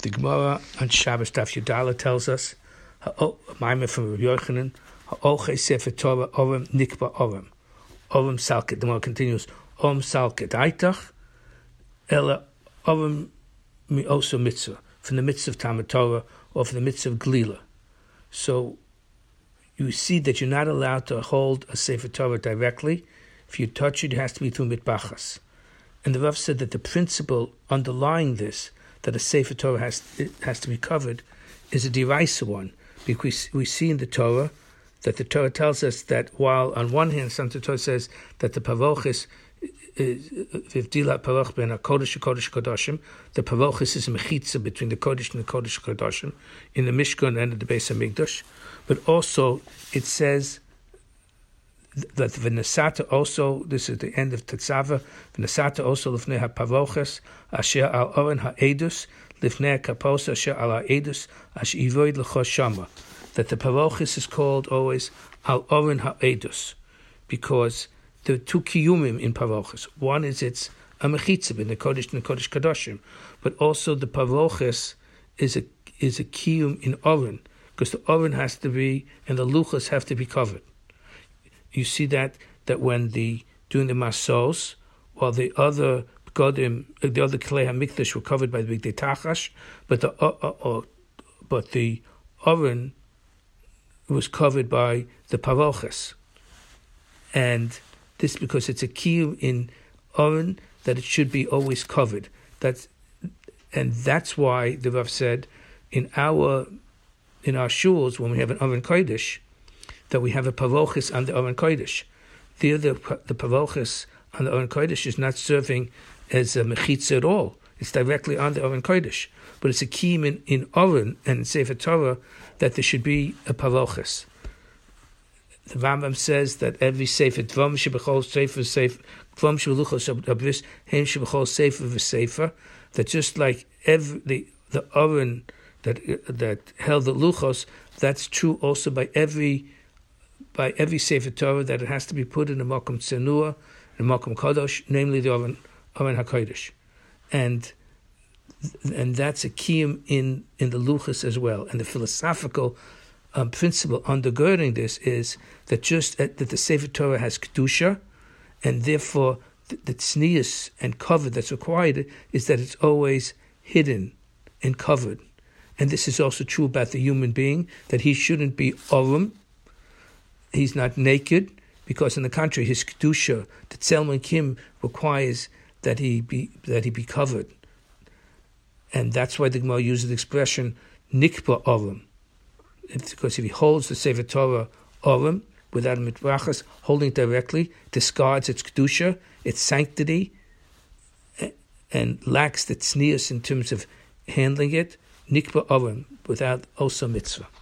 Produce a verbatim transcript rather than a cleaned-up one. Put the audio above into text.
The Gemara on Shabbos Daf Yudala tells us, Maimah from Rabbi Yochanan, Ha'oche Sefer Torah Orem Nikba Orem. Orem Salket. The Gemara continues, Orem Salket Aitach, Ela Orem Mi Oso Mitzvah, from the mitzvah of Talmud Torah or from the mitzvah of Glila. So you see that you're not allowed to hold a Sefer Torah directly. If you touch it, it has to be through mitbachas. And the Rav said that the principle underlying this, that a Sefer Torah has it has to be covered, is a deraisa one, because we see in the Torah that the Torah tells us that while on one hand, some the Torah says that the pavochis v'vdila paroch ben hakodesh hakodesh kodashim, the pavochis is a mechitza between the kodesh and the kodesh kodashim in the Mishkan and the Beis Hamikdash, but also it says that v'nesata also, this is the end of Tetzava, v'nesata also lifnei ha'pavoches asher al oren ha'edus lifnei ha'kapos asher al ha'edus asher ivoid l'chos shama. That the pavoches is called always al oren ha'edus because there are two kiyumim in pavoches. One is it's a mechitza in the kodesh and the kodesh kadoshim, but also the pavoches is a is a kiyum in oren because the oren has to be and the luchas have to be covered. You see that that when the during the masos, while the other godim, the other klei hamikdash were covered by the big tachash, but the uh, uh, uh, but the oven was covered by the pavoches, and this because it's a key in oven that it should be always covered. That's and that's why the Rav said in our in our shuls when we have an oven kodesh, that we have a pavochis on the Oren Kodesh. The the, the pavochis on the Oren Kodesh is not serving as a mechitza at all. It's directly on the Oren Kodesh. But it's a key in, in Oren and in Sefer Torah that there should be a pavochis. The Rambam says that every Sefer, Dvam shebechol Sefer, Sefer, Dvam shebeluchos abris, Hem shebechol Sefer v'Sefer, that just like every, the, the Oren that, that held the luchos, that's true also by every by every Sefer Torah, that it has to be put in the Makom Tzenua, the Makom Kadosh, namely the Oren, Oren HaKodesh. And and that's a kiyum in, in the Luchas as well. And the philosophical um, principle undergirding this is that just uh, that the Sefer Torah has Kedusha, and therefore the, the tznius and cover that's required is that it's always hidden and covered. And this is also true about the human being, that he shouldn't be Orum, he's not naked, because in the contrary, his kedusha, the Tzelman Kim, requires that he be that he be covered, and that's why the Gemara uses the expression nikba orim, because if he holds the Sefer Torah orim without a mitbrachas, holding it directly, discards its kedusha, its sanctity, and lacks the tznius in terms of handling it, nikba orim without also mitzvah.